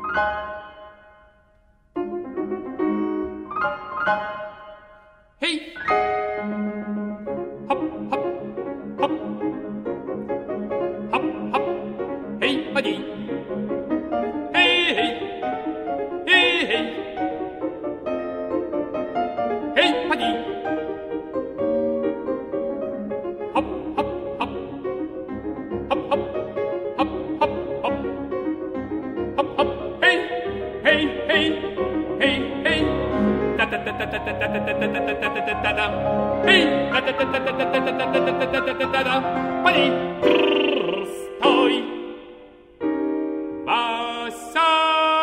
Эй! Хоп, хоп, хоп. Хоп, хоп. Эй, поди. Эй, эй. Эй, эй. Эй, поди. Хоп, хоп, хоп. Хоп, хоп. Хоп, хоп, хоп. Хоп, хоп. Эй, эй, эй. Эй, эй. Да-да-да-да-да-да-да-да-да-да-да-да-да-да. Эй! Да-да-да-да-да-да-да-да-да-да-да-да. Поди! Стой! Вася!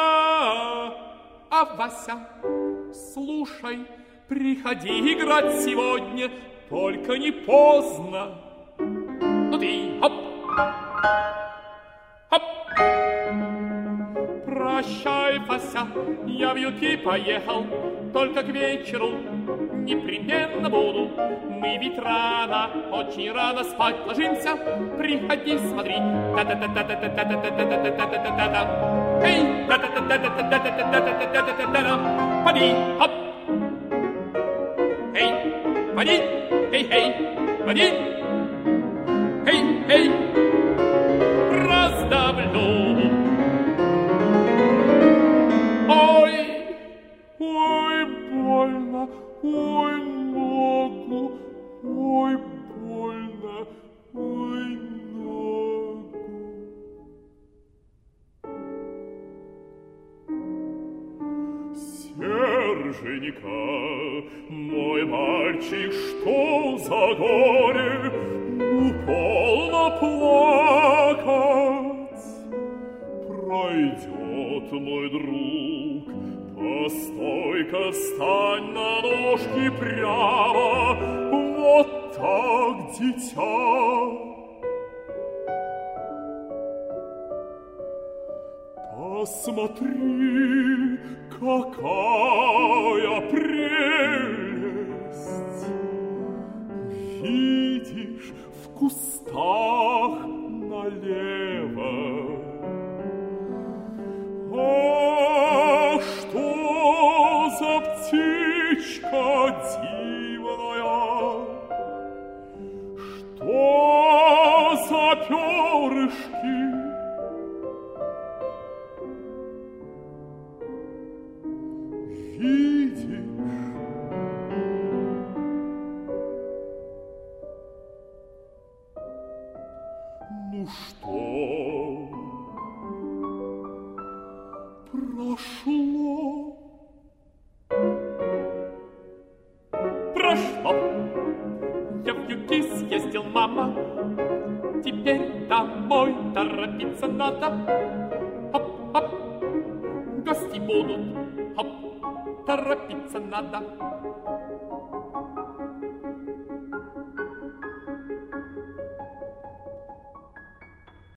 А Вася, слушай, приходи играть сегодня, только не поздно. Ну ты, хоп! Хоп! Прощай, Вася, я в юки поехал, только к вечеру непременно буду. Мы ведь рано, очень рано спать ложимся. Приходи, смотри. Да-да-да-да-да-да-да-да-да-да-да-да-да-да. Эй, да-да-да-да-да-да-да-да-да-да-да-да. Поди, хоп. Эй, поди, эй, поди. Эй, раздавлю. Ой, ой, больно, ой, ногу, ой, больно, ой, ногу. Серженька, мой мальчик, что за горе? Ну, полно плакать. Пройдет мой друг, постой-ка, стань на ножки прямо, вот так, дитя. Посмотри, какая прелесть! Видишь, в кустах налево. А что за птичка дивная? Что за перышки? Видишь? Ну что? Прошло. Я в юки съездил, мама. Теперь домой торопиться надо. Хоп-хоп. Гости будут. Хоп. Торопиться надо.